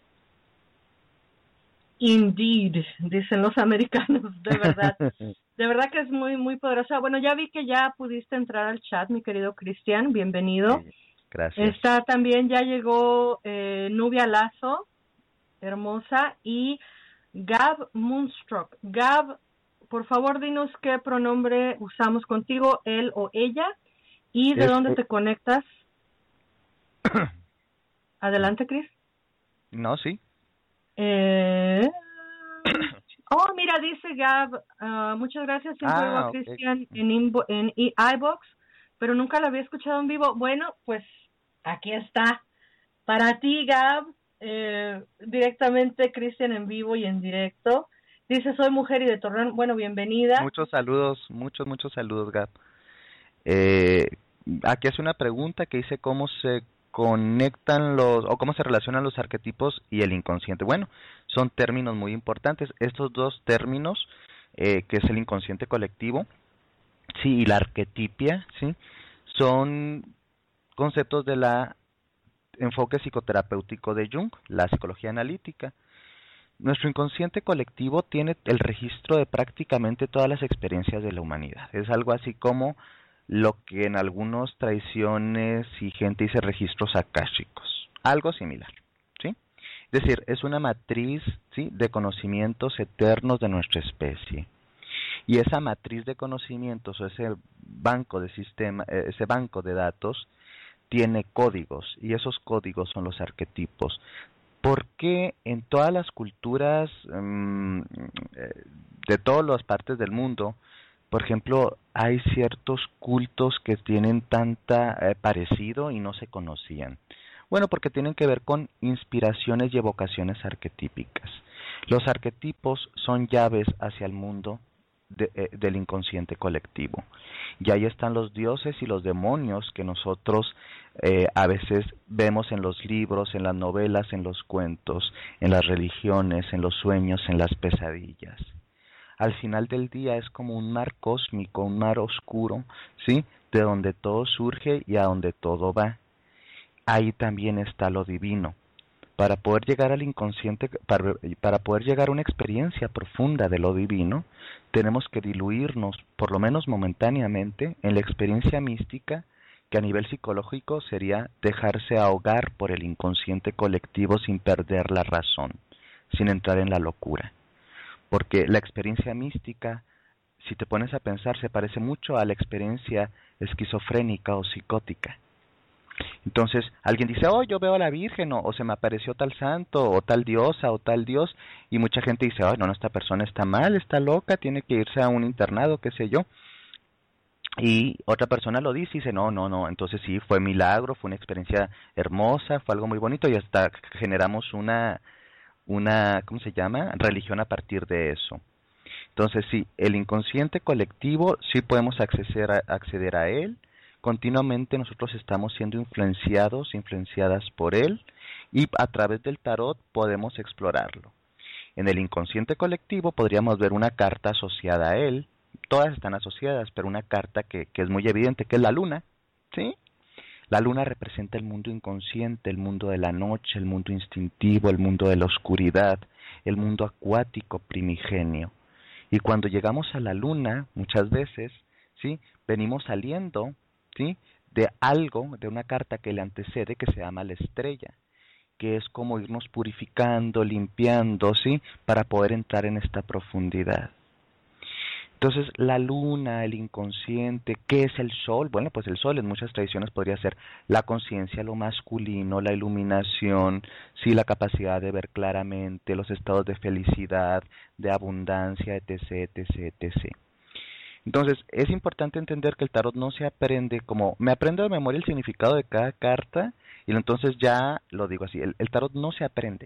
Speaker 3: Indeed, dicen los americanos, de verdad. De verdad que es muy, muy poderosa. Bueno, ya vi que ya pudiste entrar al chat, mi querido Cristian, bienvenido.
Speaker 4: Gracias.
Speaker 3: También ya llegó Nubia Lazo, hermosa, y Gab Moonstruck. Gab, por favor, dinos qué pronombre usamos contigo, él o ella, y de dónde te conectas. Adelante, Cris.
Speaker 4: No, sí.
Speaker 3: Oh, mira, dice Gab, muchas gracias, siempre oigo a Cristian en iVoox, pero nunca lo había escuchado en vivo. Bueno, pues aquí está. Para ti, Gab, directamente Cristian en vivo y en directo. Dice, soy mujer y de Torreón. Bueno, bienvenida.
Speaker 4: Muchos saludos, muchos saludos, Gab. Aquí hace una pregunta que dice cómo se conectan o cómo se relacionan los arquetipos y el inconsciente. Bueno, son términos muy importantes. Estos dos términos, que es el inconsciente colectivo, sí, y la arquetipia, sí, son conceptos de la enfoque psicoterapéutico de Jung, la psicología analítica. Nuestro inconsciente colectivo tiene el registro de prácticamente todas las experiencias de la humanidad. Es algo así como lo que en algunas tradiciones y gente dice registros akáshicos, algo similar, ¿sí? Es decir, es una matriz, ¿sí?, de conocimientos eternos de nuestra especie. Y esa matriz de conocimientos, o ese banco de datos, tiene códigos, y esos códigos son los arquetipos. ¿Por qué en todas las culturas de todas las partes del mundo, por ejemplo, hay ciertos cultos que tienen tanta parecido y no se conocían? Bueno, porque tienen que ver con inspiraciones y evocaciones arquetípicas. Los arquetipos son llaves hacia el mundo del inconsciente colectivo. Y ahí están los dioses y los demonios que nosotros a veces vemos en los libros, en las novelas, en los cuentos, en las religiones, en los sueños, en las pesadillas. Al final del día es como un mar cósmico, un mar oscuro, ¿sí?, de donde todo surge y a donde todo va. Ahí también está lo divino. Para poder llegar al inconsciente, para poder llegar a una experiencia profunda de lo divino, tenemos que diluirnos, por lo menos momentáneamente, en la experiencia mística, que a nivel psicológico sería dejarse ahogar por el inconsciente colectivo sin perder la razón, sin entrar en la locura. porque la experiencia mística, si te pones a pensar, se parece mucho a la experiencia esquizofrénica o psicótica. Entonces, alguien dice, oh, yo veo a la Virgen, o se me apareció tal santo, o tal diosa, o tal dios, y mucha gente dice, oh, no, esta persona está mal, está loca, tiene que irse a un internado, qué sé yo. Y otra persona lo dice y dice, no, entonces sí, fue milagro, fue una experiencia hermosa, fue algo muy bonito, y hasta generamos una ¿cómo se llama?, religión a partir de eso. Entonces sí, el inconsciente colectivo, sí podemos acceder a él. Continuamente nosotros estamos siendo influenciadas por él, y a través del tarot podemos explorarlo. En el inconsciente colectivo podríamos ver una carta asociada a él. Todas están asociadas, pero una carta que es muy evidente, que es la luna, ¿sí? La luna representa el mundo inconsciente, el mundo de la noche, el mundo instintivo, el mundo de la oscuridad, el mundo acuático primigenio. Y cuando llegamos a la luna, muchas veces, ¿sí?, venimos saliendo, ¿sí?, de algo, de una carta que le antecede, que se llama la estrella, que es como irnos purificando, limpiando, ¿sí?, para poder entrar en esta profundidad. Entonces, la luna, el inconsciente, ¿qué es el sol? Bueno, pues el sol en muchas tradiciones podría ser la conciencia, lo masculino, la iluminación, sí, la capacidad de ver claramente, los estados de felicidad, de abundancia, etc., etc., etc. Entonces, es importante entender que el tarot no se aprende como, me aprendo de memoria el significado de cada carta, y entonces ya lo digo así, el tarot no se aprende.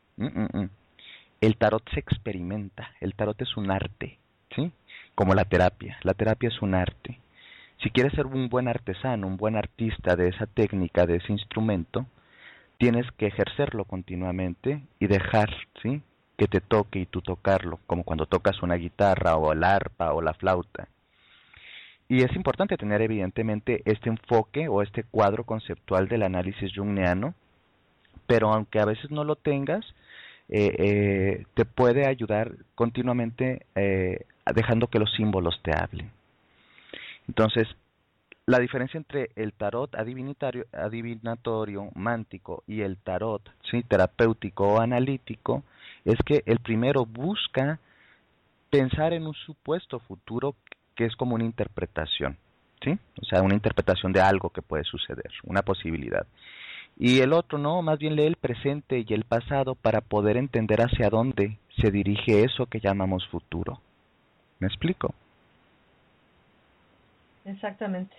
Speaker 4: El tarot se experimenta, el tarot es un arte, ¿sí? Como la terapia es un arte. Si quieres ser un buen artesano, un buen artista de esa técnica, de ese instrumento, tienes que ejercerlo continuamente y dejar, ¿sí?, que te toque y tú tocarlo, como cuando tocas una guitarra o el arpa o la flauta. Y es importante tener evidentemente este enfoque o este cuadro conceptual del análisis junguiano, pero aunque a veces no lo tengas, te puede ayudar continuamente dejando que los símbolos te hablen. Entonces, la diferencia entre el tarot adivinatorio, mántico, y el tarot, ¿sí?, terapéutico o analítico, es que el primero busca pensar en un supuesto futuro que es como una interpretación, ¿sí? O sea, una interpretación de algo que puede suceder, una posibilidad. Y el otro no, más bien lee el presente y el pasado para poder entender hacia dónde se dirige eso que llamamos futuro. ¿Me explico?
Speaker 3: Exactamente.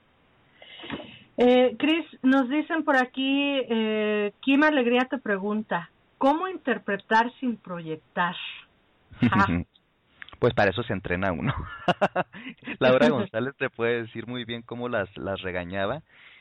Speaker 3: Cris, nos dicen por aquí, Kim Alegría te pregunta, ¿cómo interpretar sin proyectar?
Speaker 4: Pues para eso se entrena uno. Laura González te puede decir muy bien cómo las regañaba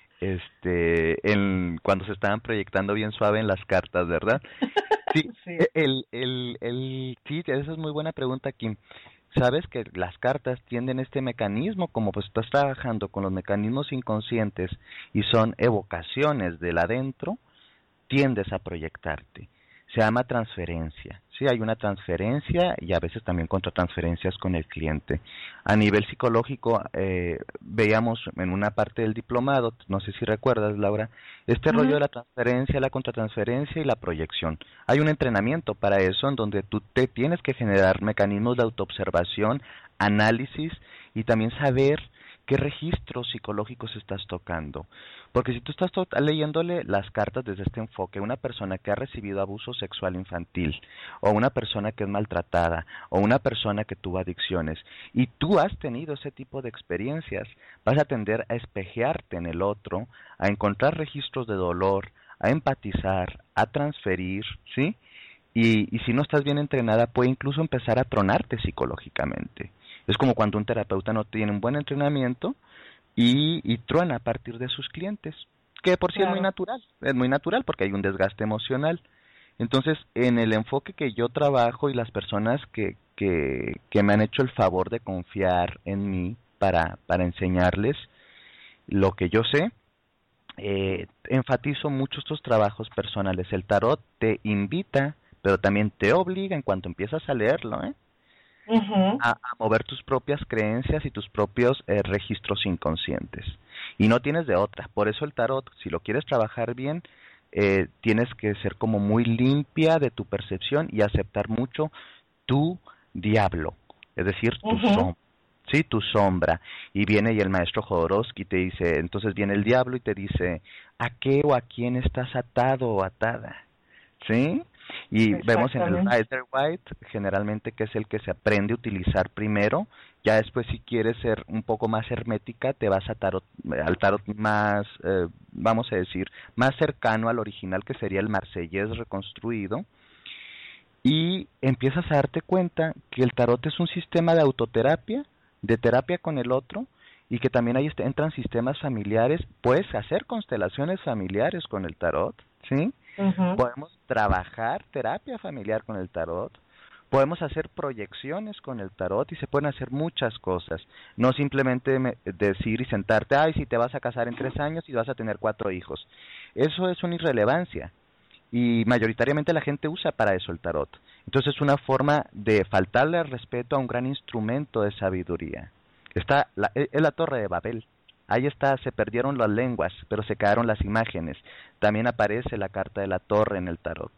Speaker 4: cuando se estaban proyectando bien suave en las cartas, ¿verdad? Sí, sí. Sí, esa es muy buena pregunta, Kim. Sabes que las cartas tienden este mecanismo, como pues estás trabajando con los mecanismos inconscientes y son evocaciones del adentro, tiendes a proyectarte. Se llama transferencia. Sí, hay una transferencia y a veces también contratransferencias con el cliente. A nivel psicológico, veíamos en una parte del diplomado, no sé si recuerdas, Laura, rollo de la transferencia, la contratransferencia y la proyección. Hay un entrenamiento para eso en donde tú te tienes que generar mecanismos de autoobservación, análisis y también saber qué registros psicológicos estás tocando. Porque si tú estás leyéndole las cartas desde este enfoque, una persona que ha recibido abuso sexual infantil, o una persona que es maltratada, o una persona que tuvo adicciones, y tú has tenido ese tipo de experiencias, vas a tender a espejearte en el otro, a encontrar registros de dolor, a empatizar, a transferir, ¿sí? Y si no estás bien entrenada, puede incluso empezar a tronarte psicológicamente. Es como cuando un terapeuta no tiene un buen entrenamiento y truena a partir de sus clientes, que por sí claro. Es muy natural porque hay un desgaste emocional. Entonces, en el enfoque que yo trabajo y las personas que me han hecho el favor de confiar en mí para enseñarles lo que yo sé, enfatizo mucho estos trabajos personales. El tarot te invita, pero también te obliga en cuanto empiezas a leerlo, a mover tus propias creencias y tus propios registros inconscientes. Y no tienes de otra. Por eso el tarot, si lo quieres trabajar bien, tienes que ser como muy limpia de tu percepción y aceptar mucho tu diablo, es decir, tu sombra. Sí, tu sombra. Y viene y el maestro Jodorowsky te dice, entonces viene el diablo y te dice, ¿a qué o a quién estás atado o atada? ¿Sí? Y vemos en el Rider-Waite, generalmente que es el que se aprende a utilizar primero. Ya después, si quieres ser un poco más hermética, te vas a al tarot más, vamos a decir, más cercano al original, que sería el Marsellés reconstruido. Y empiezas a darte cuenta que el tarot es un sistema de autoterapia, de terapia con el otro, y que también ahí entran sistemas familiares. Puedes hacer constelaciones familiares con el tarot, ¿sí? Podemos trabajar terapia familiar con el tarot, podemos hacer proyecciones con el tarot y se pueden hacer muchas cosas. No simplemente decir y sentarte, ay, si te vas a casar en 3 años y vas a tener 4 hijos. Eso es una irrelevancia. Y mayoritariamente la gente usa para eso el tarot. Entonces es una forma de faltarle al respeto a un gran instrumento de sabiduría. Es la Torre de Babel. Ahí está, se perdieron las lenguas, pero se quedaron las imágenes. También aparece la carta de la torre en el tarot.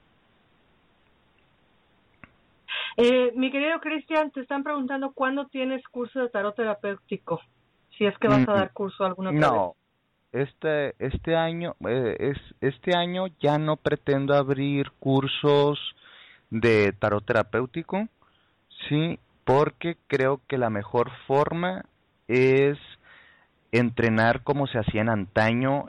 Speaker 3: Mi querido Cristian, te están preguntando cuándo tienes curso de tarot terapéutico. Si es que vas a dar curso alguna otra vez.
Speaker 4: No. Este año ya no pretendo abrir cursos de tarot terapéutico, sí, porque creo que la mejor forma es entrenar como se hacía en antaño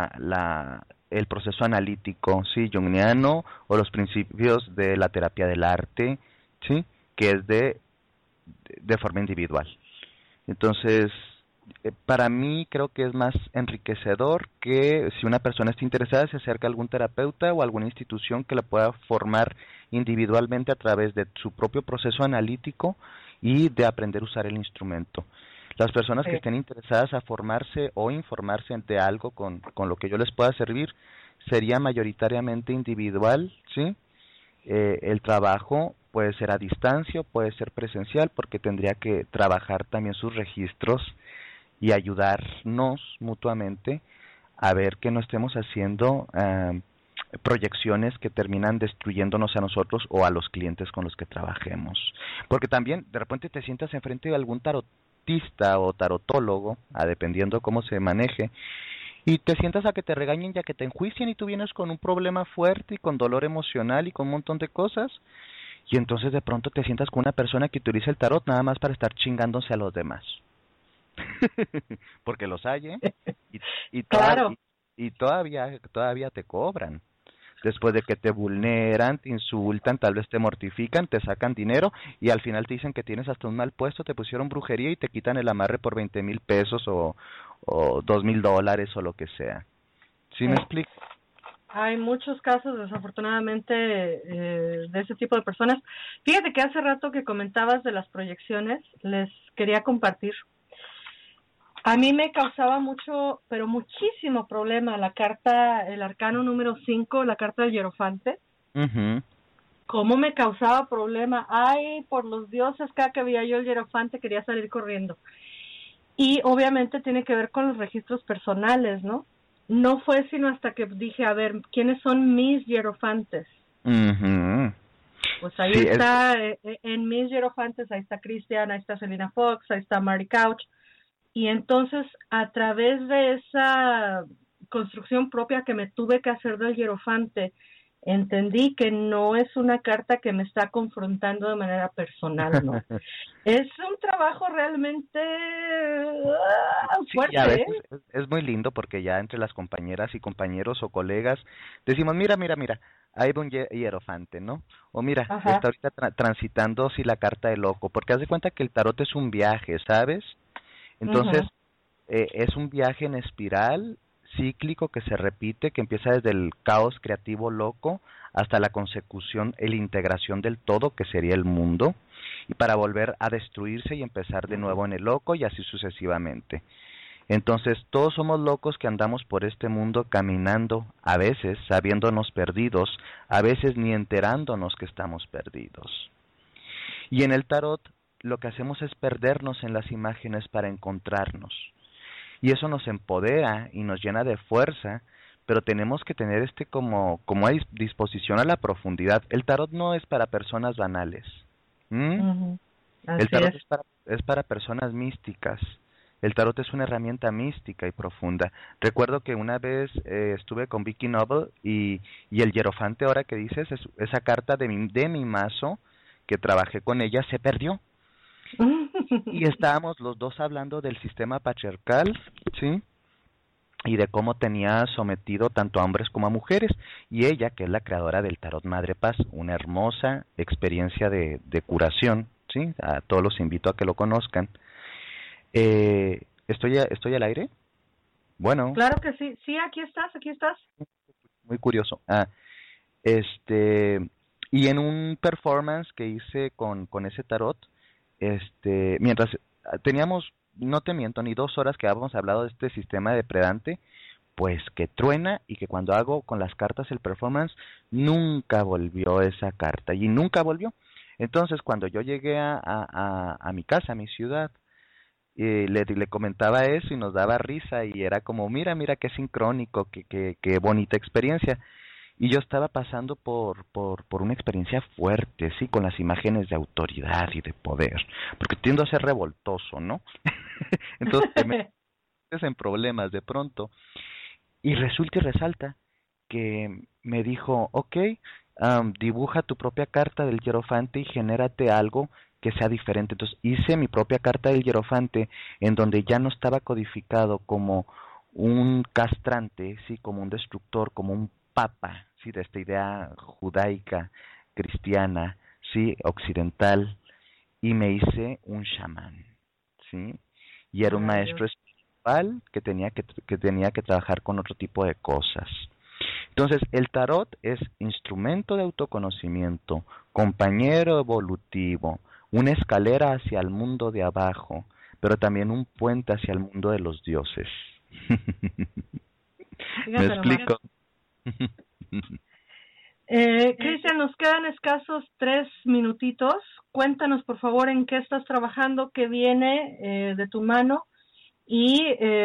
Speaker 4: el proceso analítico, sí, junguiano, o los principios de la terapia del arte, sí, que es de forma individual. Entonces, para mí creo que es más enriquecedor que si una persona está interesada se acerque a algún terapeuta o alguna institución que la pueda formar individualmente a través de su propio proceso analítico y de aprender a usar el instrumento. Las personas que estén interesadas a formarse o informarse de algo con lo que yo les pueda servir sería mayoritariamente individual, ¿sí? El trabajo puede ser a distancia, puede ser presencial, porque tendría que trabajar también sus registros y ayudarnos mutuamente a ver que no estemos haciendo proyecciones que terminan destruyéndonos a nosotros o a los clientes con los que trabajemos. Porque también de repente te sientas enfrente de algún tarotista o tarotólogo, dependiendo cómo se maneje, y te sientas a que te regañen y a que te enjuicien, y tú vienes con un problema fuerte y con dolor emocional y con un montón de cosas, y entonces de pronto te sientas con una persona que utiliza el tarot nada más para estar chingándose a los demás. Porque los hay, ¿eh?
Speaker 3: Claro.
Speaker 4: Y todavía te cobran. Después de que te vulneran, te insultan, tal vez te mortifican, te sacan dinero y al final te dicen que tienes hasta un mal puesto, te pusieron brujería y te quitan el amarre por 20,000 pesos o $2,000 o lo que sea. ¿Sí me explico?
Speaker 3: Hay muchos casos, desafortunadamente, de ese tipo de personas. Fíjate que hace rato que comentabas de las proyecciones, les quería compartir. A mí me causaba mucho, pero muchísimo problema el arcano número 5, la carta del hierofante. ¿Cómo me causaba problema? Ay, por los dioses, cada que veía yo el hierofante quería salir corriendo. Y obviamente tiene que ver con los registros personales, ¿no? No fue sino hasta que dije, a ver, ¿quiénes son mis hierofantes? Pues ahí está, en mis hierofantes, ahí está Christian, ahí está Selena Fox, ahí está Mary Couch. Y entonces, a través de esa construcción propia que me tuve que hacer del hierofante, entendí que no es una carta que me está confrontando de manera personal, ¿no? Es un trabajo realmente fuerte.
Speaker 4: Sí, a veces es muy lindo porque ya entre las compañeras y compañeros o colegas decimos, mira, hay un hierofante, ¿no? O mira, está ahorita transitando la carta de loco, porque haz de cuenta que el tarot es un viaje, ¿sabes? Entonces, es un viaje en espiral cíclico que se repite, que empieza desde el caos creativo loco hasta la consecución, la integración del todo, que sería el mundo, y para volver a destruirse y empezar de nuevo en el loco y así sucesivamente. Entonces, todos somos locos que andamos por este mundo caminando, a veces sabiéndonos perdidos, a veces ni enterándonos que estamos perdidos. Y en el tarot, lo que hacemos es perdernos en las imágenes para encontrarnos. Y eso nos empodera y nos llena de fuerza, pero tenemos que tener como hay disposición a la profundidad. El tarot no es para personas banales,
Speaker 3: Ujú.
Speaker 4: El
Speaker 3: Así
Speaker 4: tarot
Speaker 3: es.
Speaker 4: es para personas místicas. El tarot es una herramienta mística y profunda. Recuerdo que una vez estuve con Vicky Noble y el hierofante, ahora que dices, esa carta de mi mazo, que trabajé con ella, se perdió. Y estábamos los dos hablando del sistema patriarcal, ¿sí? Y de cómo tenía sometido tanto a hombres como a mujeres. Y ella, que es la creadora del Tarot Madre Paz, una hermosa experiencia de curación, ¿sí? A todos los invito a que lo conozcan. ¿Estoy al aire? Bueno,
Speaker 3: Claro que sí. Sí, aquí estás, aquí estás.
Speaker 4: muy curioso. Este, y en un performance que hice con ese tarot, mientras teníamos, no te miento, ni 2 horas que habíamos hablado de este sistema depredante, pues que truena y que cuando hago con las cartas el performance, nunca volvió esa carta y nunca volvió. Entonces, cuando yo llegué a mi casa, a mi ciudad, le comentaba eso y nos daba risa y era como, mira qué sincrónico, qué bonita experiencia. Y yo estaba pasando por una experiencia fuerte, sí, con las imágenes de autoridad y de poder, porque tiendo a ser revoltoso, ¿no? Entonces te metes en problemas de pronto. Y resulta y resalta que me dijo, ok, dibuja tu propia carta del hierofante y genérate algo que sea diferente. Entonces hice mi propia carta del hierofante en donde ya no estaba codificado como un castrante, sí, como un destructor, como un papa, sí, de esta idea judaica, cristiana, sí, occidental, y me hice un chamán, sí, y era un maestro
Speaker 3: Maravilloso.
Speaker 4: espiritual que tenía que trabajar con otro tipo de cosas. Entonces, el tarot es instrumento de autoconocimiento, compañero evolutivo, una escalera hacia el mundo de abajo, pero también un puente hacia el mundo de los dioses. ¿Me
Speaker 3: Fíjate nomás.
Speaker 4: explico?
Speaker 3: Cristian, nos quedan escasos 3 minutitos. Cuéntanos, por favor, en qué estás trabajando, qué viene de tu mano y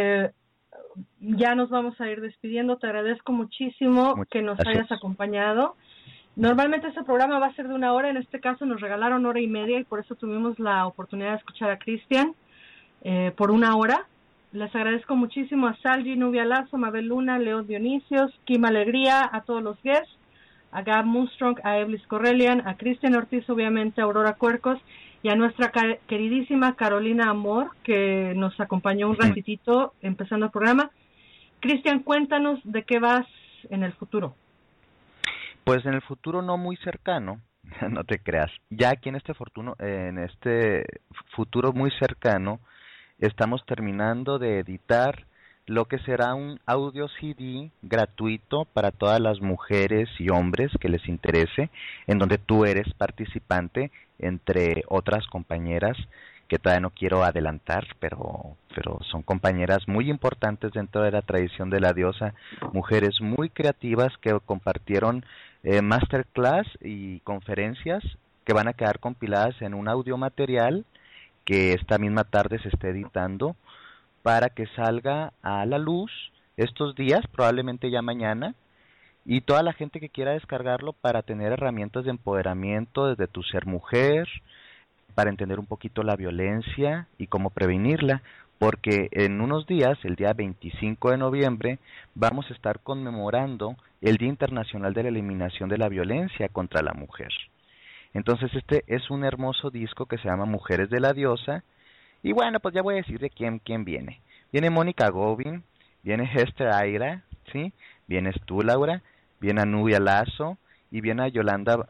Speaker 3: ya nos vamos a ir despidiendo. Te agradezco muchísimo
Speaker 4: Muchas
Speaker 3: que nos
Speaker 4: gracias.
Speaker 3: hayas acompañado. Normalmente este programa va a ser de 1 hora, en este caso nos regalaron 1 hora y media y por eso tuvimos la oportunidad de escuchar a Cristian por 1 hora. Les agradezco muchísimo a Salgi, Nubia Lazo, Mabel Luna, Leo Dionisios, Kim Alegría, a todos los guests, a Gab Moonstrong, a Eblis Correlian, a Cristian Ortiz, obviamente, a Aurora Cuercos y a nuestra queridísima Carolina Amor, que nos acompañó un ratitito empezando el programa. Cristian, cuéntanos de qué vas en el futuro.
Speaker 4: Pues en el futuro no muy cercano, no te creas. Ya aquí en en este futuro muy cercano, estamos terminando de editar lo que será un audio CD gratuito para todas las mujeres y hombres que les interese, en donde tú eres participante, entre otras compañeras que todavía no quiero adelantar, pero son compañeras muy importantes dentro de la tradición de la diosa, mujeres muy creativas que compartieron masterclass y conferencias que van a quedar compiladas en un audio material que esta misma tarde se esté editando para que salga a la luz estos días, probablemente ya mañana, y toda la gente que quiera descargarlo para tener herramientas de empoderamiento desde tu ser mujer, para entender un poquito la violencia y cómo prevenirla, porque en unos días, el día 25 de noviembre, vamos a estar conmemorando el Día Internacional de la Eliminación de la Violencia contra la Mujer. Entonces este es un hermoso disco que se llama Mujeres de la Diosa, y bueno, pues ya voy a decir de quién viene. Viene Mónica Govin, viene Hester Aira, ¿sí? Vienes tú, Laura, viene Nubia Lazo y viene a Yolanda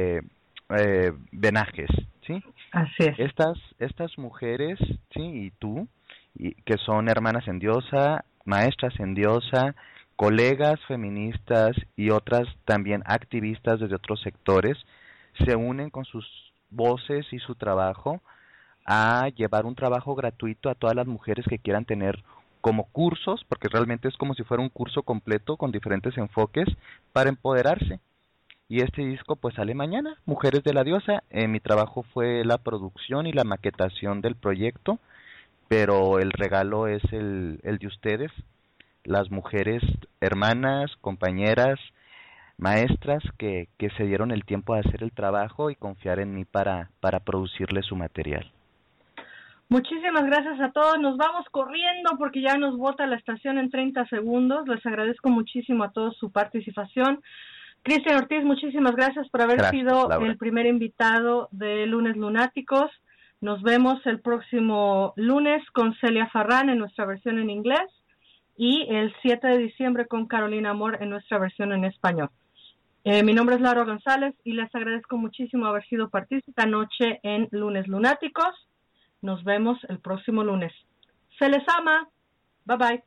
Speaker 4: Benajes, ¿sí?
Speaker 3: Así es.
Speaker 4: Estas mujeres, ¿sí? Y tú, que son hermanas en diosa, maestras en diosa, colegas feministas y otras también activistas desde otros sectores, se unen con sus voces y su trabajo a llevar un trabajo gratuito a todas las mujeres que quieran tener como cursos, porque realmente es como si fuera un curso completo con diferentes enfoques para empoderarse. Y este disco pues sale mañana, Mujeres de la Diosa. Mi trabajo fue la producción y la maquetación del proyecto, pero el regalo es el de ustedes, las mujeres hermanas, compañeras, maestras que se dieron el tiempo de hacer el trabajo y confiar en mí para producirle su material.
Speaker 3: Muchísimas gracias a todos. Nos vamos corriendo porque ya nos bota la estación en 30 segundos. Les agradezco muchísimo a todos su participación. Cristian Ortiz, muchísimas gracias por haber sido
Speaker 4: Laura.
Speaker 3: el primer invitado de Lunes Lunáticos. Nos vemos el próximo lunes con Celia Farrán en nuestra versión en inglés y el 7 de diciembre con Carolina Amor en nuestra versión en español. Mi nombre es Laura González y les agradezco muchísimo haber sido partícipe esta noche en Lunes Lunáticos. Nos vemos el próximo lunes. Se les ama. Bye bye.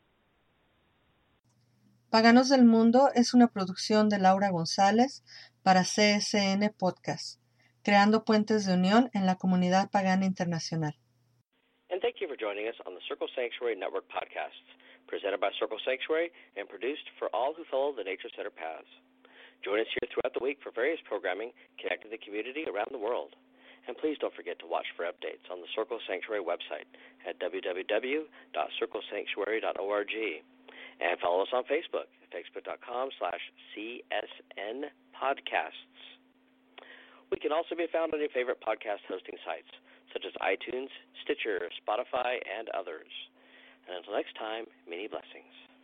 Speaker 2: Paganos del Mundo es una producción de Laura González para CSN Podcast, creando puentes de unión en la comunidad pagana internacional.
Speaker 1: And thank you for joining us on the Circle Sanctuary Network podcasts, presented by Circle Sanctuary and produced for all who follow the Nature Center paths. Join us here throughout the week for various programming connecting the community around the world. And please don't forget to watch for updates on the Circle Sanctuary website at www.circlesanctuary.org. And follow us on Facebook at facebook.com/CSN Podcasts. We can also be found on your favorite podcast hosting sites, such as iTunes, Stitcher, Spotify, and others. And until next time, many blessings.